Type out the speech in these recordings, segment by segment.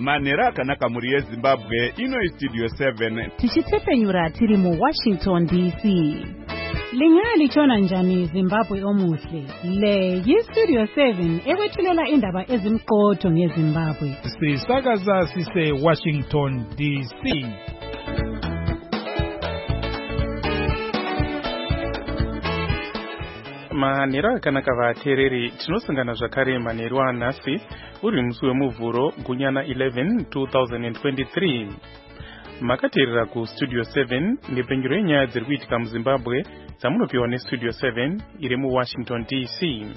manhero akanaka muri yezimbabwe. Ino istudio 7 tichitepenyura tiri mu Washington DC. Lingalitshona njani Zimbabwe omuhle? Le yistudio 7 ekwethulela indaba ezimqotho ngeZimbabwe. Sisakaza sise Washington DC. Manhero akanaka vateereri, tinosangana zvakare manhero anhasi uri musi wemuvhuro gunyana 11 2023. Makateerera kustudio 7 nepenyuro yenyaya dziri kuitika muZimbabwe dzamunopiwa nestudio 7 iri muWashington DC.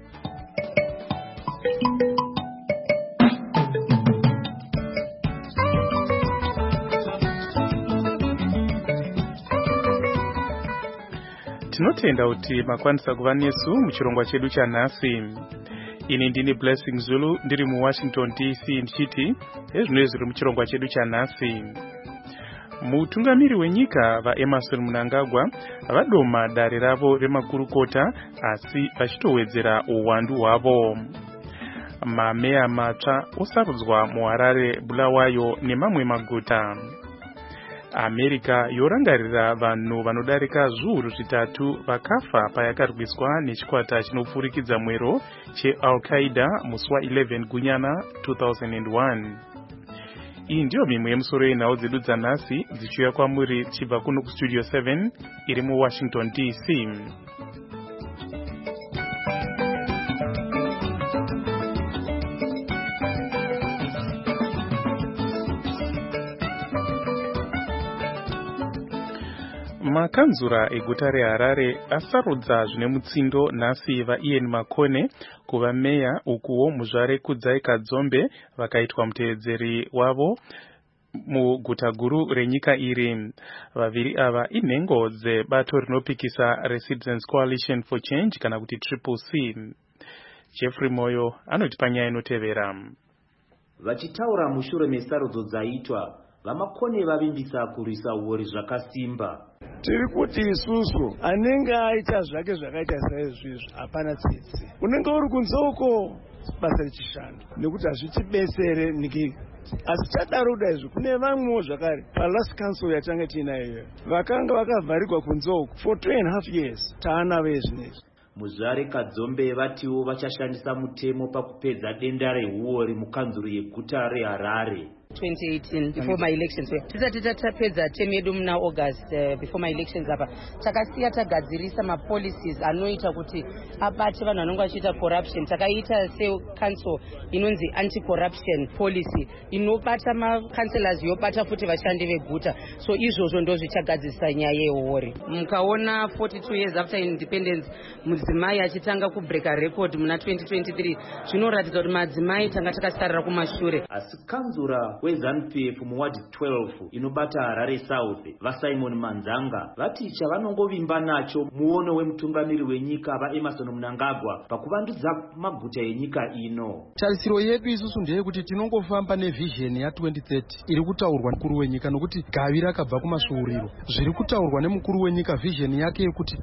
Tinotenda kuti makwanisa kuva nesu muchirongwa chedu chanhasi. Ini ndini Blessing Zulu ndiri muWashington DC ndichiti ezvino zviri muchirongwa chedu chanhasi. Mutungamiri wenyika vaEmmerson Mnangagwa vadoma dare ravo remakurukota asi vachitowedzera uwandu hwavo. Mameya matsva osarudzwa muHarare, Bulawayo nemamwe maguta. America yorangarira vanhu vanodarika zviuru zvitatu vakafa payakarwiswa nechikwata chinopfurikidza mwero cheAl-Qaeda musi wa11 gunyana 2001. Iyi ndiyo mimwe yemusoro yenhau dzedu dzanhasi dzichiuya kwamuri chibva kuno kustudio 7 iri muWashington DC. Makanzura eguta reHarare asarudza zvine mutsindo nhasi vaIan Makone kuva meya, ukuwo muzvare Kudzai Kadzombe vakaitwa mutevedzeri wavo muguta guru renyika iri. Vaviri ava inhengo dzebato rinopikisa reCitizens Coalition for Change kana kuti Triple C. Jeffrey Moyo anoti panyaya inotevera. Vachitaura mushure mesarudzo dzaitwa, vaMakone vavimbisa kurwisa uori zvakasimba. Tiri kuti isusu anenge aita zvake zvakaita saizvizvi hapana tsitsi. Unenge uri kunzoko basa richishanda nekuti hazvitibetsere niki. Asi chadaro kudai kune vamwewo zvakare palast council yatanga tiinayo vakanga vakavharirwa kunzoko for 2.5 years. Taana vezvinezvi. Muzvare Kadzombe vatiwo vachashandisa mutemo pakupedza denda rehuori mukanzuro yeguta reHarare. 2018 before my elections tisati tatapedza term yedu muna August before my elections apa takasiya tagadzirisa mapolicies anoita kuti abate vanhu vanonga vachiita corruption. Takaita secouncil inonzi anti-corruption policy inobata macancelors yobata futi vashandi veguta. So izvozvo ndo zvichagadzirisa nyaya yehuori. Mukaona 42 years after independence mudzimai achitanga kubreaka record muna 2023 zvinoratidza kuti madzimai tanga takasarira kumashure. Asi kanzura weZANU-PF muwadi 12 inobata Harare South vaSimon Manzanga vati chavanongovimba nacho muono wemutungamiri wenyika vaEmmerson Mnangagwa pakuvandudza maguta enyika ino. Tarisiro yedu isusu ndeyekuti tinongofamba nevision ya2030 iri kutaurwa mukuru wenyika nokuti gavi rakabva kumasvuuriro. Zviri kutaurwa nemukuru wenyika vision yake yekuti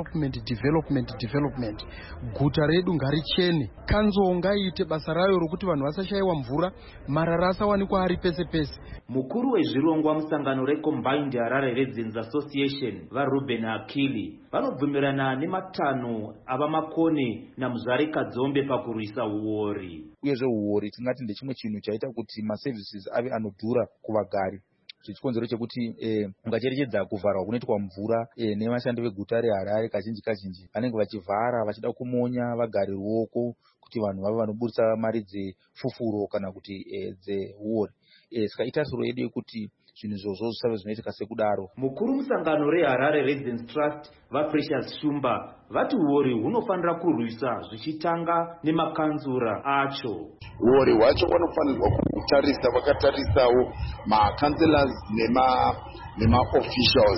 development. Guta redu ngarichene. Kanzo ngaite basa rayo rokuti vanhu vasashaiwa mvura, marara asawanikwa ari pese pese. Mukuru wezvirongwa musangano reCombined Harare Residents Association vaRuben Akili vanobvumirana nematano avaMakone naMuzvare Kadzombe pakurwisa uori. Uyezve uori tingati ndechimwe chinhu chaita kuti maservices ave anodhura kuvagari. Zvichikonzero chekuti ungacherechedza kuvharwa kunoitwa mvura nevashandi veguta reHarare kazhinji vanenge vachivhara vachida kumonya vagari ruoko kuti vanhu vave vanoburisa mari dzefufuro kana kuti dzeuori. Saka itarisiro yedu yekuti zvinhu izvozvo zvisave zvinoitika sekudaro. Mukuru musangano reHarare Residents Trust vaPrecious Shumba vati uori hunofanira kurwisa zvichitanga nemakanzura acho. Uori hwacho vanofanirwa kutarisa, vakatarisawo makanselors nema officials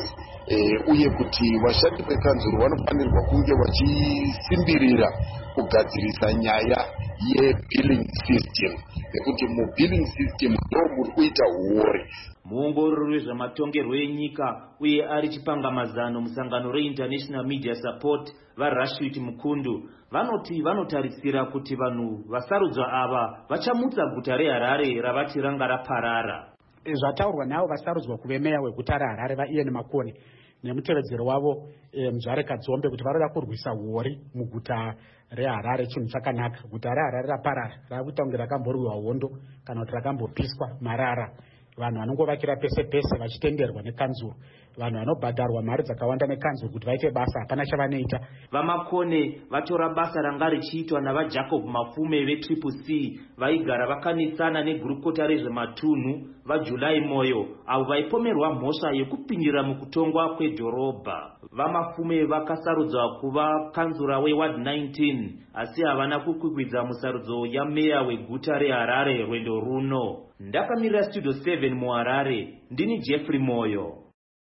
uye kuti vashandi vekanzuro vanofanirwa kunge vachisimbirira kugadzirisa nyaya yebilling system, nekuti mubilling system ndo muri kuita huori. Muongorori wezvamatongerwo enyika uye ari chipangamazano musangano reInternational Media Support vaRashid Mukundu vanoti vanotarisira kuti vanhu vasarudzwa ava vachamutsa guta reHarare ravati ranga raparara. Zvataurwa navo vasarudzwa kuve meya weguta reHarare vaIan Makone nemutevedzeri wavo Mzvare Kadzombe kuti varoda kurwisa huori muguta reHarare. Chinhu chakanaka. Guta reHarare raparara, rakuita kunge rakamborwiwa hondo kana kuti rakambopiswa marara. Vanhu vanongovakira pese pese vachitenderwa nekanzuro. Vanhu vanobhadharwa mari dzakawanda nekanzuro kuti vaite basa, hapana chavanoita. VaMakone vatora basa ranga richiitwa navaJacob Mafume veCCC vaigara vakanitsana negurukota rezvematunhu vaJulai Moyo avo vaipomerwa mhosva yekupindira mukutongwa kwedhorobha. VaMafume vakasarudzwa kuva kanzura weWard 19 asi havana kukwikwidza musarudzo yameya weguta reHarare rwendo runo. Ndakamirira Studio 7 muHarare, ndini Jeffrey Moyo.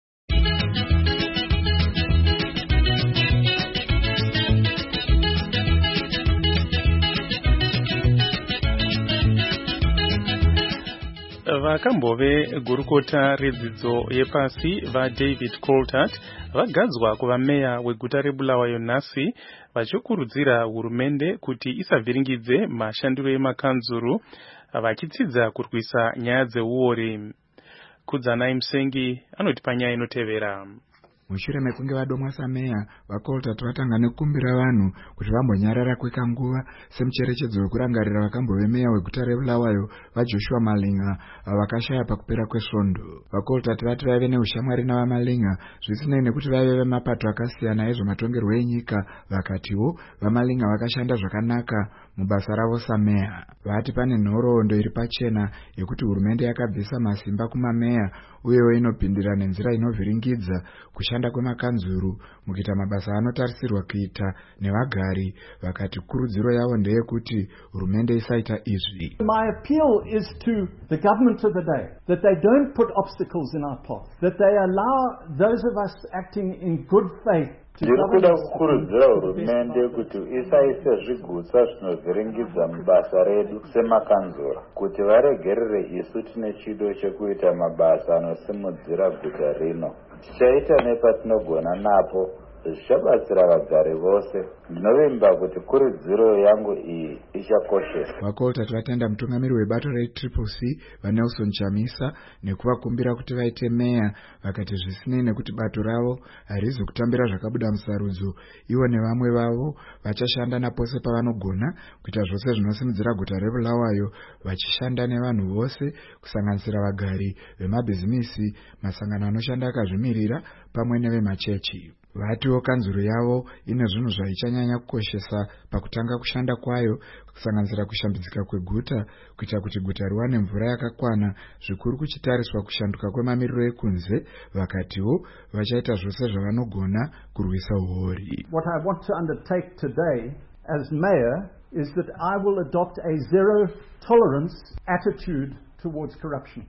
Vakambove gurukota redzidzo yepasi vaDavid Coltart vagadzwa kuva meya weguta reBulawayo nhasi, vachikurudzira hurumende kuti isavhiringidze mashandiro emakanzuru vachitsidza kurwisa nyaya dzeuori. Kudzanai Musengi anoti panyaya inotevera. Mushure mekunge vadomwa sameya, vaColtart vatanga nekukumbira vanhu kuti vambonyarara kwekanguva semucherechedzo wekurangarira vakambove meya weguta reBulawayo vaJoshua Malinga vakashaya pakupera kwesvondo. VaColtart vati vaive neushamwari navaMalinga zvisinei nekuti vaive vemapato akasiyana ezvematongerwo enyika. Vakatiwo vaMalinga vakashanda zvakanaka mubasa ravo sameya. Vati pane nhoroondo iri pachena yekuti hurumende yakabvisa masimba kumameya uyewo inopindira nenzira inovhiringidza kushanda kwemakanzuru mukuita mabasa anotarisirwa kuita nevagari. Vakati kurudziro yavo ndeyekuti hurumende isaita izvi. My appeal is to the government of the day that they don't put obstacles in our path, that they allow those of us acting in good faith. Ndikuda kukurudzira hurumende kuti isaise zvigutsa zvinovhiringidza mabasa redu semakanzura, kuti varegerere isu tine chido chekuita mabasa anosimudzira guta rino. Tichaita nepatinogona napo zvichabatsira vagari vose. Ndinovimba kuti kurudziro yangu iyi ichakosheswa. VaColtart vatenda mutungamiri webato reCCC vaNelson Chamisa nekuvakumbira kuti vaite meya. Vakati zvisinei nekuti bato ravo harizi kutambira zvakabuda musarudzo, ivo nevamwe vavo vachashanda napose pavanogona kuita zvose zvinosimudzira guta reBulawayo, vachishanda nevanhu vose kusanganisira vagari vemabhizimisi, masangano anoshanda akazvimirira pamwe nevemachechi. Vatiwo kanzuro yavo ine zvinhu zvaichanyanya kukoshesa pakutanga kushanda kwayo, kusanganisira kushambidzika kweguta, kuita kuti guta riwane mvura yakakwana, zvikuru kuchitariswa kushanduka kwemamiriro ekunze. Vakatiwo vachaita zvose zvavanogona kurwisa huori. What I want to undertake today as mayor is that I will adopt a zero tolerance attitude towards corruption.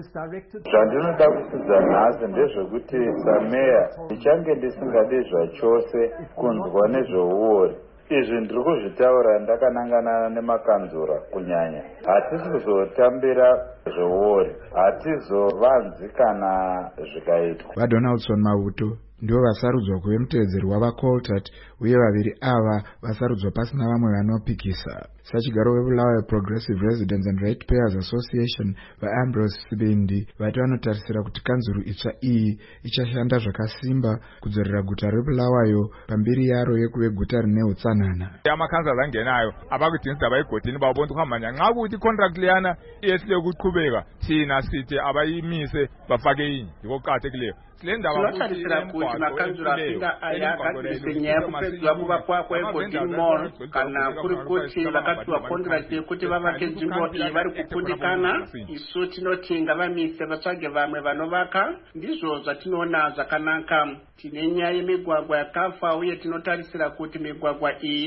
Zvandinoda kusidza nhasi ndezvekuti sameya ndichange ndisingadi zvachose kunzwa nezveuori. Izvi ndiri kuzvitaura ndakanangana nemakanzura kunyanya. Hatisi kuzotambira zveuori, hatizovanzi kana zvikaitwa. VaDonaldson Mavuto ndivo vasarudzwa kuve mutevedzeri wavaColtart uye vaviri ava vasarudzwa pasina vamwe vanopikisa. Sachigaro weBulawayo Progressive Residents and Ratepayers Association vaAmbrose Sibendi vati vanotarisira kuti kanzuru itsva iyi ichashanda zvakasimba kudzorera guta reBulawayo pambiri yaro yekuve guta rine utsanana. Amakanzala angenayo abakuthi indaba egodini babona ukuhamba nxa ukuthi contract leyana iyehlule ukuqhubeka thina sithi abayimise bafake yini ngokuqhathekileyo. Tinotarisira kuti makanzura apinda aya akagadzirisa nyaya yekupedzwa kuvakwa kwegodini mall kana kuri kuti vakapiwa contract yekuti vavake nzvimbo iyi vari kukundikana. Isu tinoti ngavamise vatsvage vamwe vanovaka. Ndizvo zvatinoona zvakanaka. Tine nyaya yemigwagwa yakafa uye tinotarisira kuti migwagwa iyi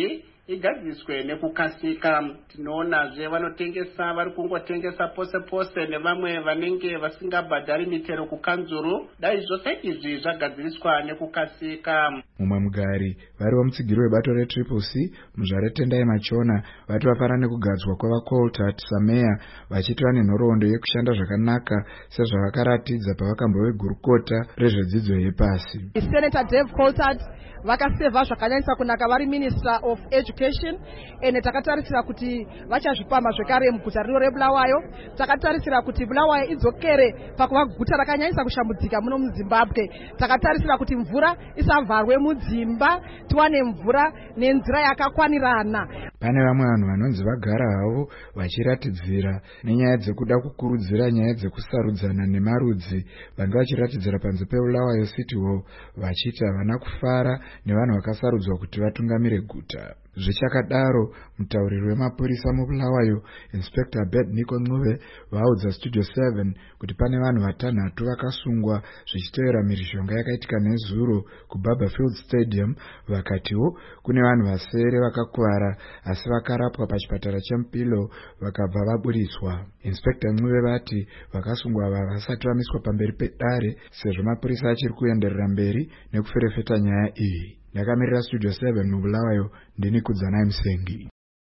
igadziriswe nekukasika. Tinoonazve vanotengesa vari kungotengesa pose pose nevamwe vanenge vasingabhadhari mitero kukanzuru. Dai zvose izvi zvagadziriswa nekukasika. Mumwe mugari vari vomutsigiro webato reTriple-C muzvare Tendai Machona vati vafara nekugadzwa kwavaColtat sameya vachiti vane nhoroondo yekushanda zvakanaka sezvavakaratidza pavakambove gurukota rezvedzidzo yepasi. Senator Dave Coltart vakaseva zvakanyanyisa kunaka vari Minister of Education ene takatarisira kuti vachazvipamba zvekare muguta rino reBulawayo. Takatarisira kuti Bulawayo idzokere pakuva guta rakanyanyisa kushambudzika muno muZimbabwe. Takatarisira kuti mvura isavharwe mudzimba, tiwane mvura nenzira yakakwanirana. Pane vamwe vanhu vanonzi vagara havo vachiratidzira nenyaya dzekuda kukurudzira nyaya dzekusarudzana nemarudzi, vange vachiratidzira panze peBulawayo City Hall vachiti havana kufara nevanhu vakasarudzwa kuti vatungamire guta. Zvichakadaro, mutauriri wemapurisa muBulawayo Inspector Bert Nico Ncube vaudza Studio 7 kuti pane vanhu vatanhatu vakasungwa zvichitevera mhirizhonga yakaitika nezuro kuBarberfield Stadium. Vakatiwo kune vanhu vasere vakakuvara asi vakarapwa pachipatara cheMpilo vakabva vaburiswa. Inspector Ncube vati vakasungwa ava vasati vamiswa pamberi pedare sezvo mapurisa achiri kuenderera mberi nekuferefeta nyaya iyi. Ndakamirira Studio 7 muBulawayo, ndini Kudzanai Musengi.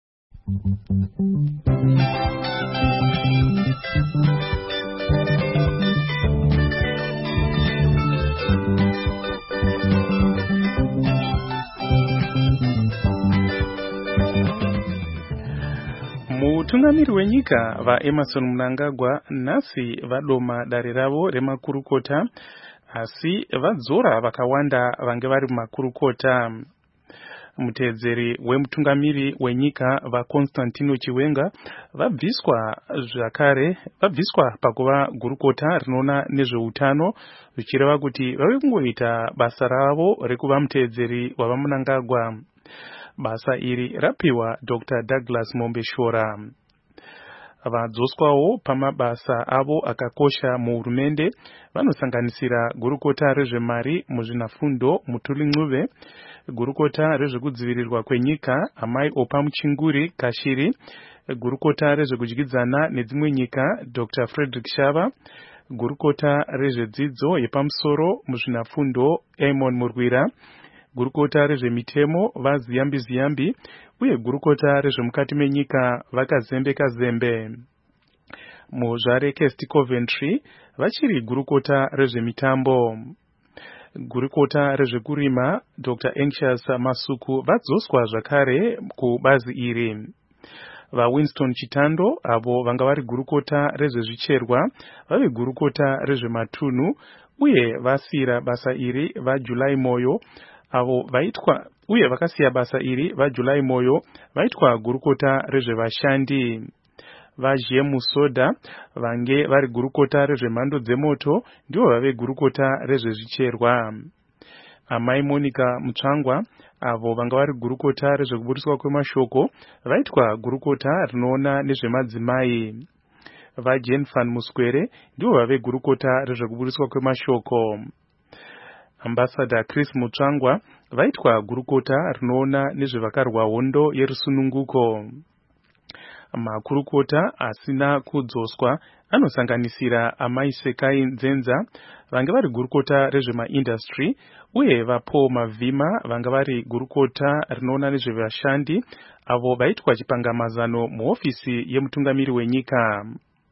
Mutungamiri wenyika vaEmmerson Mnangagwa nhasi vadoma dare ravo remakurukota, asi vadzora vakawanda vange vari mumakurukota. Mutedzeri wemutungamiri wenyika vaConstantino Chiwenga vabviswa pakuva gurukota rinoona nezveutano, zvichireva kuti vave kungoita basa ravo rekuva mutedzeri wavaMnangagwa. Basa iri rapiwa Dr. Douglas Mombeshora. Vadzoswawo pamabasa avo akakosha muhurumende vanosanganisira gurukota rezvemari muzvinafundo Mutuli Ncube, gurukota rezvekudzivirirwa kwenyika Amai Opa Muchinguri Kashiri, gurukota rezvekudyidzana nedzimwe nyika Dr. Frederick Shava, gurukota rezvedzidzo yepamusoro muzvinafundo Amon Murwira, gurukota rezvemitemo vaZiyambi Ziyambi, uye gurukota rezvemukati menyika vaKazembe Kazembe. Muzvare Kesti Coventry vachiri gurukota rezvemitambo. Gurukota rezvekurima Dr. Anxious Masuku vadzoswa zvakare kubazi iri. VaWinston Chitando avo vanga vari gurukota rezvezvicherwa vave gurukota rezvematunhu, uye vasiyira basa iri vaJulai Moyo avo vaitwa uye vakasiya basa iri vaJulai Moyo vaitwa gurukota rezvevashandi. vaJemu Soda vange vari gurukota rezvemhando dzemoto ndivo vave gurukota rezvezvicherwa. Amai Monica Mutsvangwa avo vanga vari gurukota rezvekuburiswa kwemashoko vaitwa gurukota rinoona nezvemadzimai. vaJane Van Muskwere ndivo vave gurukota rezvekuburiswa kwemashoko. Ambassador Chris Mutsvangwa vaitwa gurukota rinoona nezvevakarwa hondo yerusununguko. Makurukota asina kudzoswa anosanganisira Amai Sekai Nzenza vange vari gurukota rezvemaindustry, uye vaPaul Mavhima vanga vari gurukota rinoona nezvevashandi avo vaitwa chipangamazano muhofisi yemutungamiri wenyika.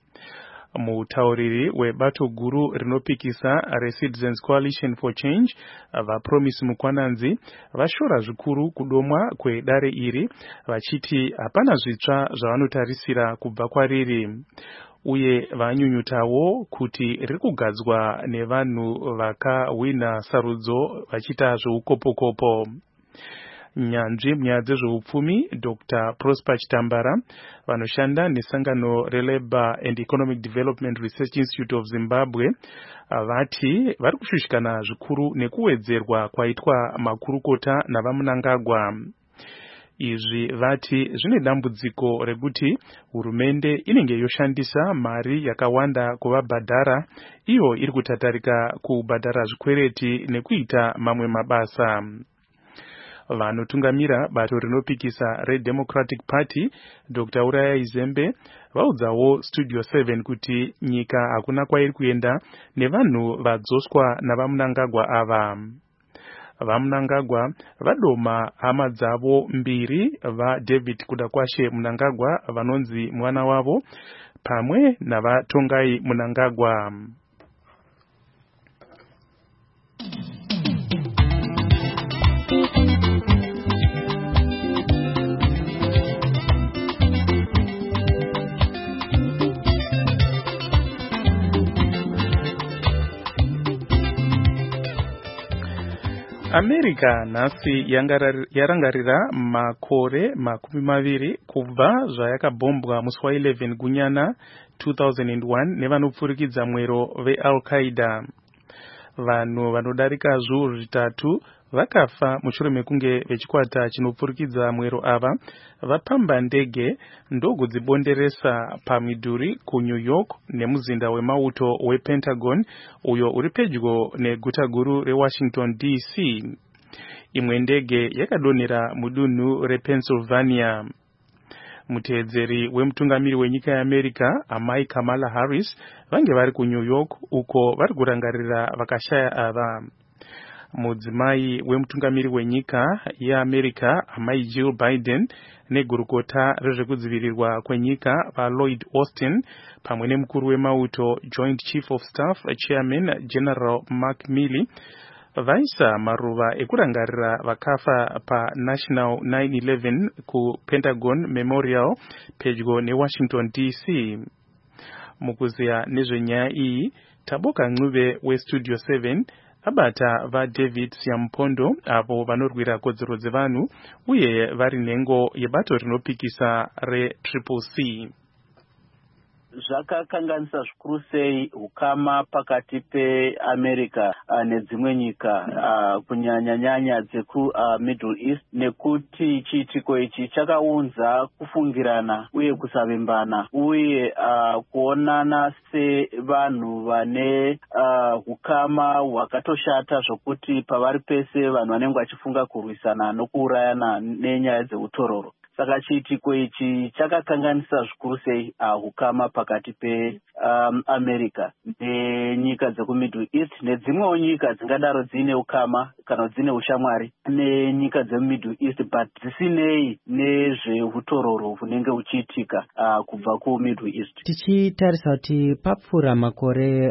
Mutauriri webato guru rinopikisa reCitizens Coalition for Change vaPromise Mukwananzi vashora zvikuru kudomwa kwedare iri vachiti hapana zvitsva zvavanotarisira kubva kwariri, uye vanyunyutawo kuti riri kugadzwa nevanhu vakahwina sarudzo vachiita zveukopokopo. Nyanzvi munyaya dzezveupfumi Dr. Prosper Chitambara vanoshanda nesangano reLabour and Economic Development Research Institute of Zimbabwe vati vari kushushikana zvikuru nekuwedzerwa kwaitwa makurukota navaMnangagwa. Izvi vati zvine dambudziko rekuti hurumende inenge yoshandisa mari yakawanda kuvabhadhara, iyo iri kutatarika kubhadhara zvikwereti nekuita mamwe mabasa. vanotungamira bato rinopikisa reDemocratic Party Dr. Uraya Izembe vaudzawo Studio 7 kuti nyika hakuna kwairi kuenda nevanhu vadzoswa navaMnangagwa ava. VaMnangagwa vadoma hama dzavo mbiri vaDavid Kudakwashe Mnangagwa vanonzi mwana wavo pamwe navaTongai Mnangagwa. America nhasi yarangarira makore 20 kubva zvayakabombwa musi wa11 gunyana 2001 nevanopfurikidza mwero veAl-Qaeda. Vanhu vanodarika zviuru zvitatu vakafa mushure mekunge vechikwata chinopfurikidza mwero ava vapamba ndege ndokudzibonderesa pamidhuri kuNew York nemuzinda wemauto wePentagon uyo uri pedyo neguta guru reWashington DC. Imwe ndege yakadonhera mudunhu rePennsylvania. Muteedzeri wemutungamiri wenyika yeAmerica amai Kamala Harris vange vari kuNew York uko vari kurangarira vakashaya ava. Mudzimai wemutungamiri wenyika yeAmerica amai Jill Biden negurukota rezvekudzivirirwa kwenyika vaLloyd Austin pamwe nemukuru wemauto Joint Chief of Staff Chairman General Mark Milley vaisa maruva ekurangarira vakafa paNational 9/11 kuPentagon Memorial pedyo neWashington DC. Mukuziya nezvenyaya iyi Taboka Ncube weStudio 7 abata vaDavid Siampondo avo vanorwira kodzero dzevanhu uye vari nhengo yebato rinopikisa reCCC. Zvakakanganisa zvikuru sei ukama pakati peAmerica nedzimwe nyika kunyanya-nyanya dzekuMiddle East nekuti chiitiko ichi chakaunza kufungirana uye kusavimbana uye kuonana sevanhu vane ukama hwakatoshata zvokuti pavari pese vanhu vanenge vachifunga kurwisana nokuurayana nenyaya dzeutororo. Saka chiitiko ichi chakakanganisa zvikuru sei ukama pakati peAmerica nenyika dzekuMiddle East nedzimwewo nyika dzingadaro dzine ukama kana dzine ushamwari nenyika dzemuMiddle East but dzisinei nezveutororo hunenge huchiitika kubva kuMiddle East. Tichitarisa kuti papfuura makore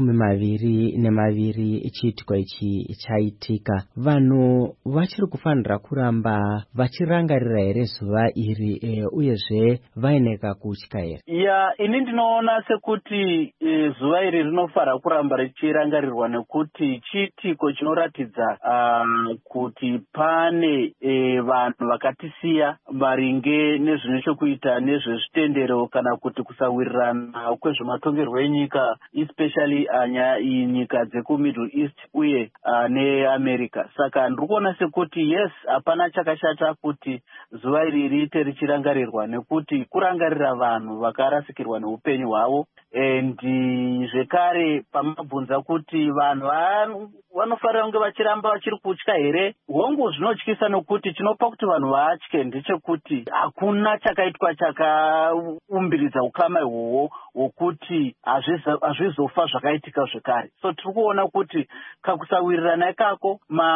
22 chiitiko ichi chaitika, vanhu vachiri kufanira kuramba vachirangarira here zuva iri uyezve vaineka kutya here? Ini ndinoona sekuti zuva iri rinofanira kuramba richirangarirwa nekuti chiitiko chinoratidza kuti pane vanhu vakatisiya maringe nezvine chokuita nezvezvitendero kana kuti kusawirirana kwezvematongerwo enyika especially nyika dzekuMiddle East uye neAmerica. Saka ndiri kuona sekuti yes, hapana chakashata kuti zuva iri riite richirangarirwa nekuti kurangarira vanhu vakarasikirwa neupenyu hwavo. Zvekare pamabvunza kuti vanhu vanofanira kunge vachiramba vachiri kutya here, hongu zvinotyisa nokuti chinopa kuti vanhu vatye ndechekuti hakuna chakaitwa chakaumbiridza ukama ihwohwo hwokuti hazvizofa zvakaitika zvekare. So tiri kuona kuti kakusawirirana ikako,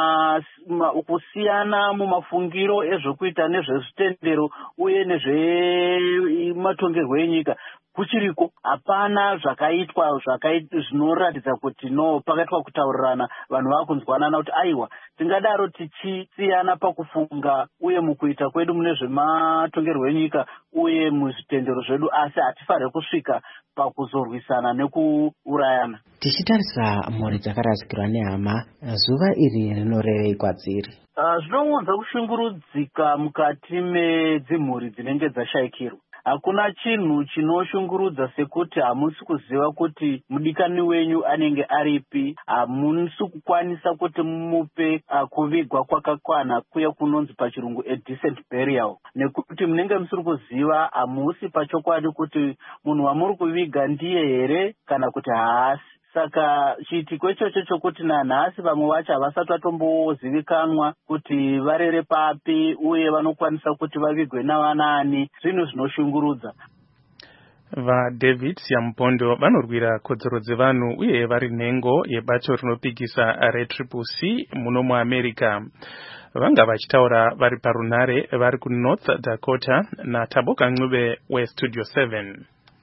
kusiyana mumafungiro ezvokuita nezvezvitendero uye nezvematongerwo enyika kuchiriko. Hapana zvakaitwa zvinoratidza kuti no pakaitwa kutaurirana vanhu vakunzwanana kuti aiwa tingadaro tichisiyana pakufunga uye mukuita kwedu mune zvematongerwo enyika uye muzvitendero zvedu, asi hatifaniri kusvika pakuzorwisana nekuurayana. Tichitarisa mhuri dzakarasikirwa nehama, zuva iri rinorevei kwadziri? Zvinounza kushungurudzika mukati medzimhuri dzinenge dzashayikirwa. Hakuna chinhu chinoshungurudza sekuti hamusi kuziva kuti mudikani wenyu anenge aripi, hamusi kukwanisa kuti mumupe kuvigwa kwakakwana kuya kunonzi pachirungu a decent burial, nekuti munenge musiri kuziva hamusi pachokwadi kuti munhu wamuri kuviga ndiye here kana kuti haasi. saka chiitiko ichocho chokuti nanhasi vamwe vacho havasati vatombozivikanwa kuti varere papi uye vanokwanisa kuti vavigwe navanani, zvinhu zvinoshungurudza. VaDavid Siampondo vanorwira kodzero dzevanhu uye vari nhengo yebato rinopikisa reCCC muno muAmerica. Vanga vachitaura vari parunare vari kuNorth Dakota naTaboka Ncube weStudio 7.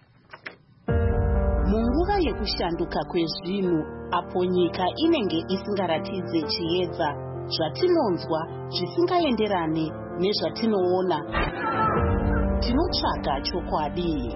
Munguva yekushanduka kwezvinhu, apo nyika inenge isingaratidze chiedza, zvatinonzwa zvisingaenderane nezvatinoona, tinotsvaga chokwadi.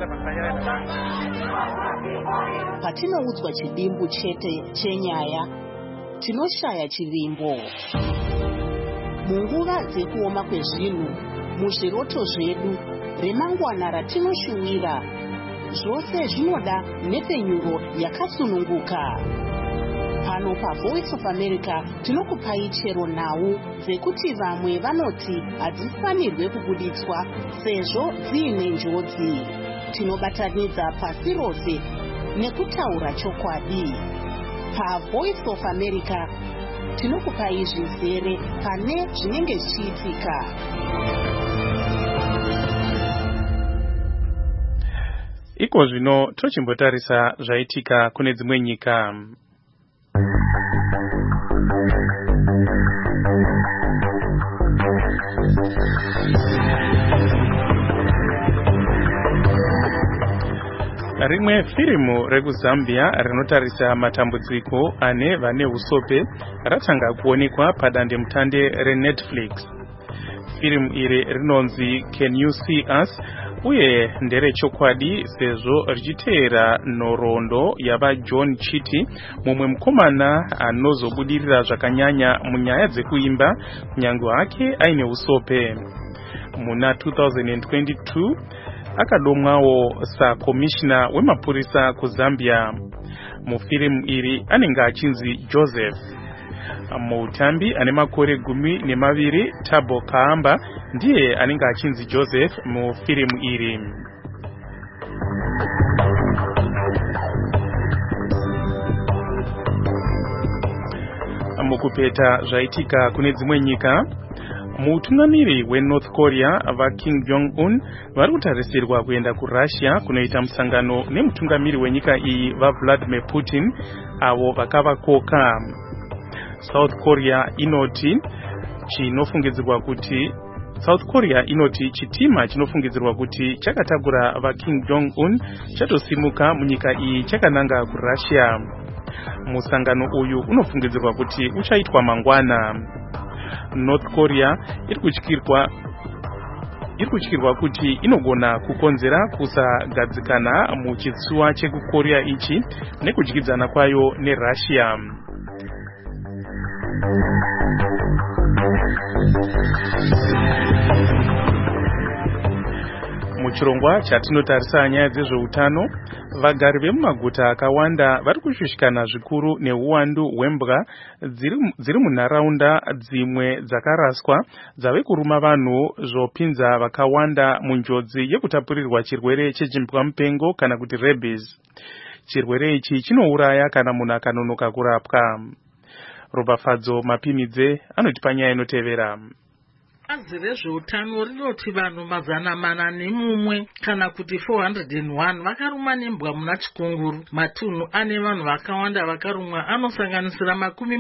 Patinoudzwa chidimbu chete chenyaya, tinoshaya chivimbo. Munguva dzekuoma kwezvinhu, muzviroto zvedu, remangwana ratinoshuwira, zvose zvinoda nhepfenyuro yakasununguka. Pano paVoice of America tinokupai chero nhau dzekuti vamwe vanoti hadzifanirwe kubuditswa sezvo dziine njodzi. Tinobatanidza pasi rose nekutaura chokwadi. PaVoice of America tinokupai zvizere pane zvinenge zvichiitika. Iko zvino tochimbotarisa zvaitika kune dzimwe nyika. Rimwe firimu rekuZambia rinotarisa matambudziko ane vane usope ratanga kuonekwa padandemutande reNetflix. Firimu iri rinonzi Can You See Us? Uye nderechokwadi sezvo richiteera nhoroondo yavaJohn Chiti, mumwe mukomana anozobudirira zvakanyanya munyaya dzekuimba kunyange hake aine usope. Muna 2022 akadomwawo sakomishina wemapurisa kuZambia. Mufirimu iri anenge achinzi Joseph. Mutambi ane makore 12 Thabo Kaamba ndiye anenge achinzi Joseph mufirimu iri. Mukupeta zvaitika kune dzimwe nyika, mutungamiri weNorth Korea vaKim Jong-un vari kutarisirwa kuenda kuRussia kunoita musangano nemutungamiri wenyika iyi vaVladimir Putin avo vakavakoka. South Korea inoti chitima chinofungidzirwa kuti chakatakura vaKim Jong-un chatosimuka munyika iyi chakananga kuRussia. Musangano uyu unofungidzirwa kuti uchaitwa mangwana. North Korea iri kutyirwa kuti inogona kukonzera kusagadzikana muchitsuwa chekuKorea ichi nekudyidzana kwayo neRussia. Muchirongwa chatinotarisa nyaya dzezveutano, vagari vemumaguta akawanda vari kushushikana zvikuru neuwandu hwembwa dziri munharaunda dzimwe dzakaraswa dzave kuruma vanhu zvopinza vakawanda munjodzi yekutapurirwa chirwere chechimbwa mupengo kana kuti rabies. Chirwere ichi chinouraya kana munhu akanonoka kurapwa. Robafadzo Mapimidze anotipa nyaya inotevera. Bazi rezveutano rinoti vanhu 401 kana kuti 401 vakarumwa nembwa muna Chikunguru. Matunhu ane vanhu vakawanda vakarumwa anosanganisira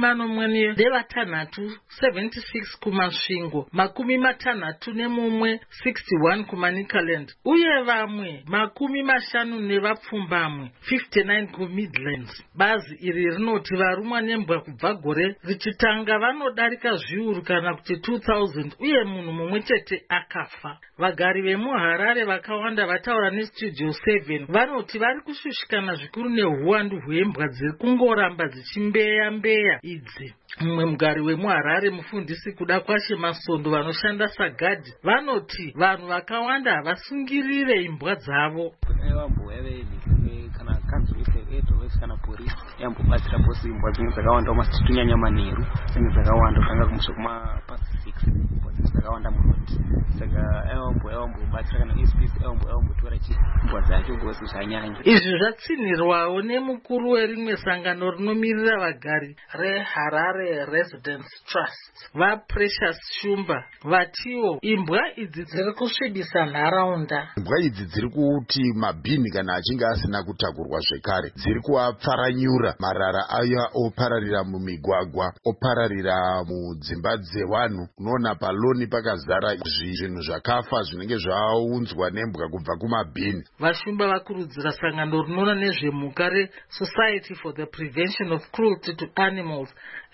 46 kuMasvingo, 61 61 kuManicaland uye vamwe 50 nevapfumbamwe 59 kuMidlands. Bazi iri rinoti varumwa nembwa kubva gore richitanga vanodarika zviuru kana kuti 2000 uye munhu mumwe chete akafa. Vagari vemuHarare vakawanda vataura neStudio 7 vanoti vari kushushikana zvikuru neuwandu hwembwa dziri kungoramba dzichimbeya idzi. Mumwe mugari wemuHarare mufundisi kuda kwashe Masondo vanoshanda sagadhi vanoti vanhu vakawanda havasungirire imbwa dzavo. Kana polisi yambobatsira bosi imbwa dzimwe dzakawanda umasitunyanya manheru dzimwe dzakawanda kanga kumusha kuma pasi 6 dzakawanda munoti saka aombo batsira kana SPC aombo tora chimbwa dzacho gosi zvanyanya. Izvi zvatsinirwawo nemukuru werimwe sangano rinomirira vagari reHarare Residence Trust vaPrecious Shumba vatiwo imbwa idzi dziri kusvibisa nharaunda. Imbwa idzi dziri kuti mabhini kana achinge asina kutakurwa zvekare dziri kuapfaranyura marara aya opararira mumigwagwa opararira mudzimba dzevanhu. Unoona paloni pakazara zvinhu zvakafa zvinenge zvaunzwa nembwa kubva kumabhini. Vashumba vakurudzira sangano rinoona nezvemhuka reSociety for the Prevention of Cruelty to Animals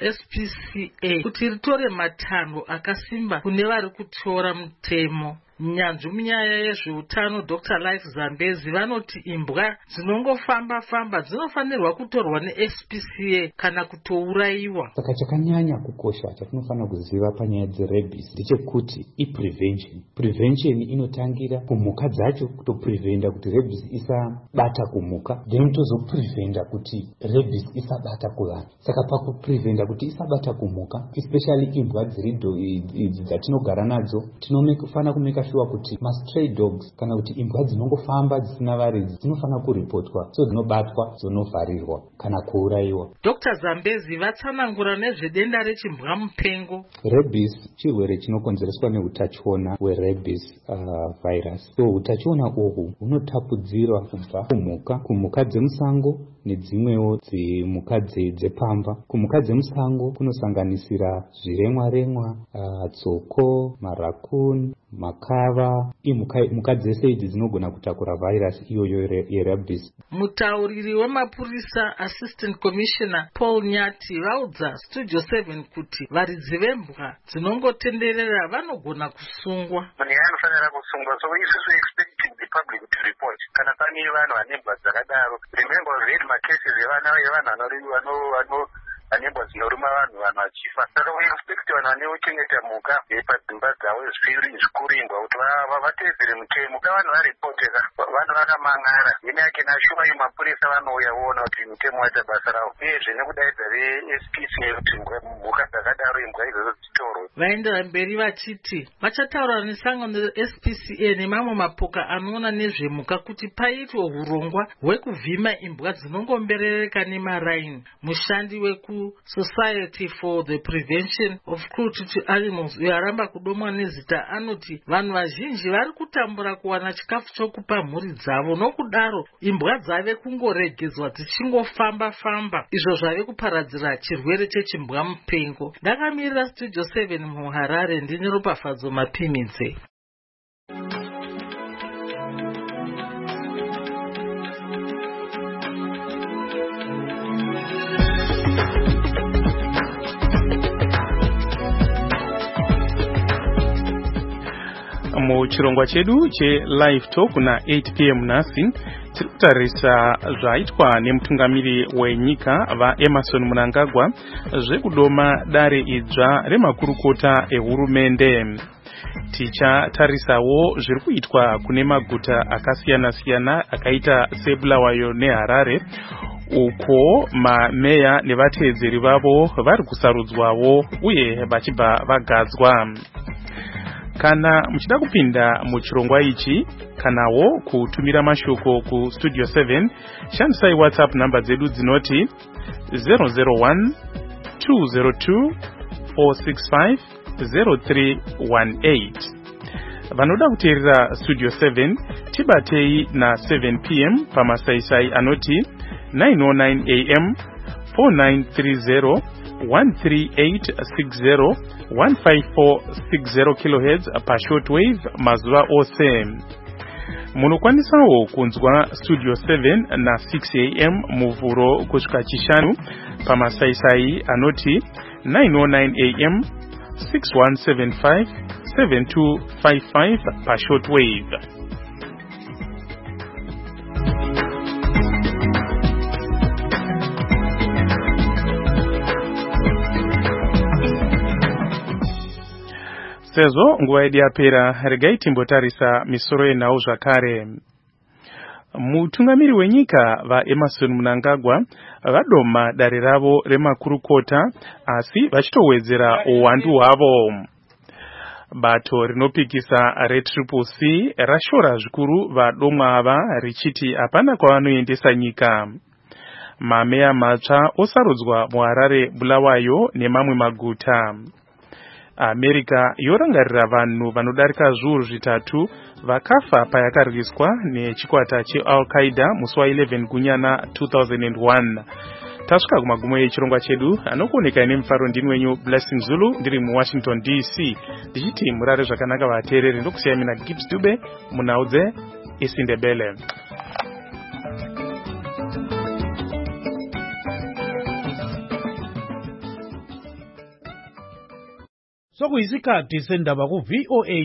SPCA kuti ritore matanho akasimba kune vari kutora mutemo. Nyanzvi munyaya yezveutano Dr. Life Zambezi vanoti imbwa dzinongofamba dzinofanirwa kutorwa neSPCA kana kutouraiwa. Saka chakanyanya kukosha chatinofanira kuziva panyaya dzeRabies ndechekuti prevention inotangira kumhuka dzacho, kutopreventa kuti rabies isabata kumhuka, then tozopreventa kuti rabies isabata kuvanhu. Saka pakupreventa kuti isabata kumhuka, especially imbwa idzi dzatinogara nadzo, tinofanira kumeka sure kuti stray dogs kana kuti imbwa dzinongofamba dzisina varidzi dzinofana kuripotwa, so dzinobatwa, dzinovharirwa kana kuuraiwa. Dr. Zambezi vatsanangura nezvedenda rechimbwa mupengo. Rabies chirwere chinokonzereswa neutachiona hwerabies virus. So utachiona uhu hunotapudzirwa kubva kumhuka dzemusango nedzimwewo dzimhuka dzepamba. Kumhuka dzemusango kunosanganisira zviremwa, tsoko, marakuni, makava. Imhuka dzese idzi dzinogona kutakura virus iyoyo yerabies. Mutauriri wemapurisa Assistant Commissioner Paul Nyati vaudza Studio 7 kuti varidzi vembwa dzinongotenderera vanogona kusungwa. Munhu anofanira kusungwa, so isusu expecting the public to report kana pane vanhu vane mbwa dzakadaro. Remember read macases evanhu vanembwa dzinoruma vanhu vachifa. Saka we expect vanhu vaneuchengeta mhuka padzimba dzavo zvikuru imbwa kuti vateedzere mutemo. Vanhu varipoteka, vanhu vakamangara. Ine yake nashuva mapurisa vanouya voona kuti mutemo waita basa ravo. Uyezve nekudaidza veSPCA kuti mhuka dzakadaro imbwa idzodzo dzitorwe. Vaendera mberi vachiti vachataura nesangano SPCA nemamwe mapoka anoona nezvemhuka kuti paitwe urongwa hwekuvhima imbwa dzinongomberereka nemaraini. Mushandi weku-Society for the Prevention of Cruelty to Animals uyaramba kudomwa nezita anoti vanhu vazhinji vari kutambura kuwana chikafu chokupa mhuri dzavo, nokudaro imbwa dzave kungoregedzwa dzichingofamba izvo zvave kuparadzira chirwere chechimbwa mupengo. Ndakamirira Studio 7 muHarare ndine Ropafadzo Mapimidze. Muchirongwa chedu che-Live Talk na 8 p.m. nasi tirikutarisa zvaitwa nemutungamiri wenyika vaEmmerson Mnangagwa zvekudoma dare idzva remakurukota ehurumende. Tichatarisawo zviri kuitwa kune maguta akasiyana-siyana akaita seBulawayo neHarare, uko mameya nevateedzeri vavo vari kusarudzwawo uye vachibva vagadzwa. Kana muchida kupinda muchirongwa ichi kanawo kutumira mashoko ku Studio 7, shandisai WhatsApp namba dzedu dzinoti 001 202 465 0318. Vanoda kuteerera Studio 7 tibatei na 7 p.m. pamasaisai anoti 909 am 4930 13860 15460 kHz pashortwave mazuva ose. Munokwanisawo kunzwa Studio 7 na 6 am muvhuro kusvika chishanu pamasaisai anoti 909 am 6175 7255 pashortwave. Sezvo nguva yedu yapera, regai timbotarisa misoro yenhau zvakare. Mutungamiri wenyika vaEmmerson Mnangagwa vadoma dare ravo remakurukota asi vachitowedzera uwandu hwavo. bato rinopikisa reCCC rashora zvikuru vadomwa ava richiti hapana kwavanoendesa nyika. Mameya matsva osarudzwa muHarare, Bulawayo nemamwe maguta. America yorangarira vanhu vanodarika zviuru zvitatu vakafa payakariswa nechikwata cheAl-Qaeda musi wa11 Gunyana 2001. Tasvika kumagumo echirongwa chedu, anokuoneka nemufaro ndini wenyu Blessing Zulu ndiri muWashington DC, ndichiti murare zvakanaka vateereri, ndokusiyai mina Gibbs Dube munhau dzeIsindebele. Sokuyisikhathi sendaba ku VOA